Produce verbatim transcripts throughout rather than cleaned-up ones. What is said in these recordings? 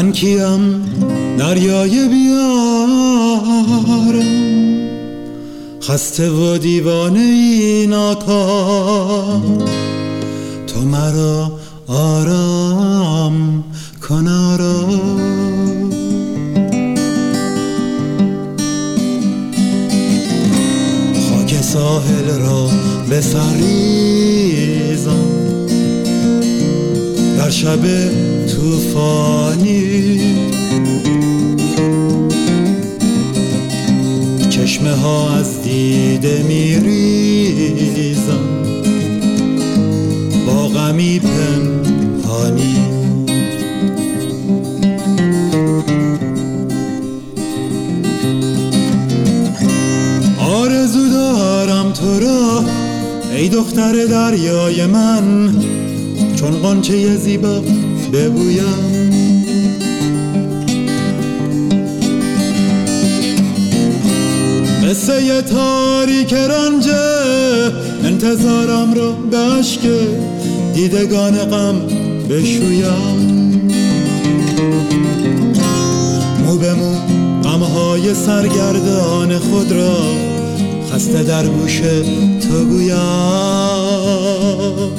من کیم دریای بیارم، خسته و دیوانه ای ناکام، تو مرا آرام کن آرام. خاک ساحل را به سریزم در شب توفانی، چشمه ها از دیده میریزم با غمی پنهانی. آرزو دارم تو را ای دختر دریای من، چون غنچه زیبا ببویم. قصه تاریک رنج انتظارم را به اشک دیدگان غم بشویم. مو به مو غمهای سرگردان خود را خسته در گوش تو گویم.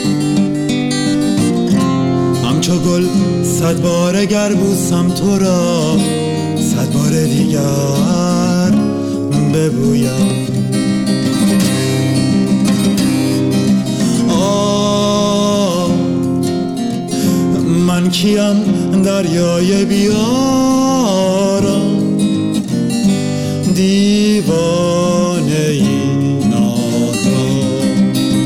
همچو گل صد بار گر بوسم تو را، صد بار دیگر ببویم. آه من کیم دریای بیارم، دیوانه ای ناکام.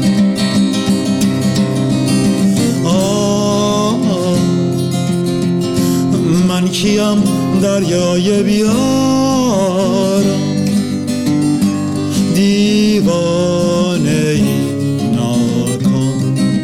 آه من کیم دریای بیارم، دیوانه ای ناکام.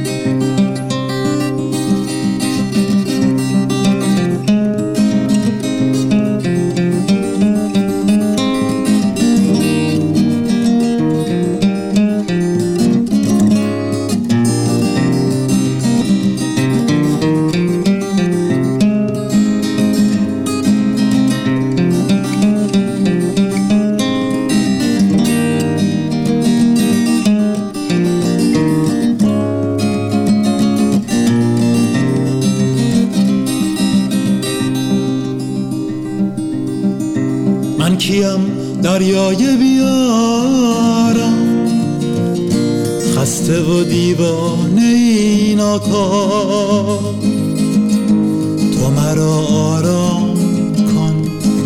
من کیم دریای بیارم، خسته و دیوانه ای ناکام، تو مرا آرام کن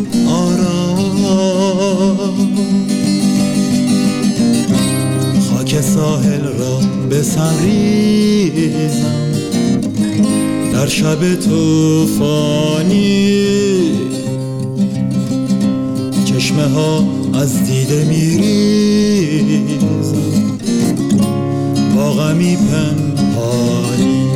آرام. خاک ساحل را به سریزم در شب توفانی، چشمه ها از دیده میریزم با غمی پنهانی.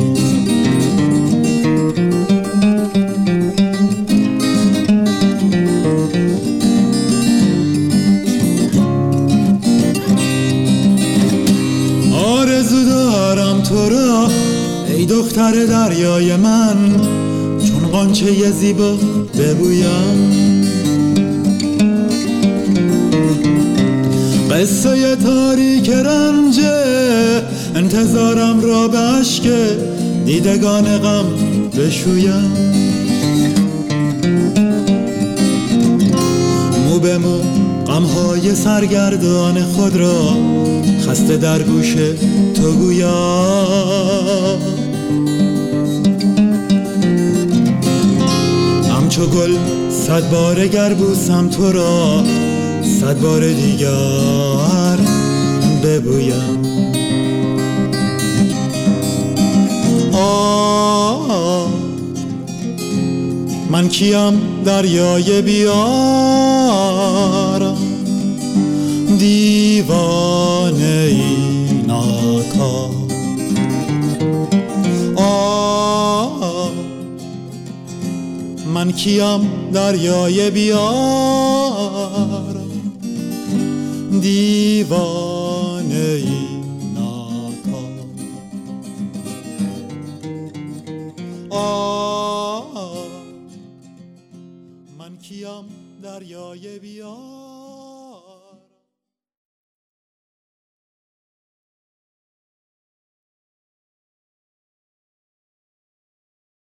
آرزو دارم تو را ای دختر دریای من، چون غنچه زیبا ببویم. قصه تاریک رنج انتظارم را به اشک دیدگان غم بشویم. مو به مو غمهای سرگردان خود را خسته در گوش تو گویم. همچو گل صد بار گر بوسم تو را، صد بار دیگر ببویم. آه من کیم دریای بیارم، دیوانه ای ناکام. آه من کیم دریای بیارم، دیوانه ای ناکام. آه من کیم دریای بیا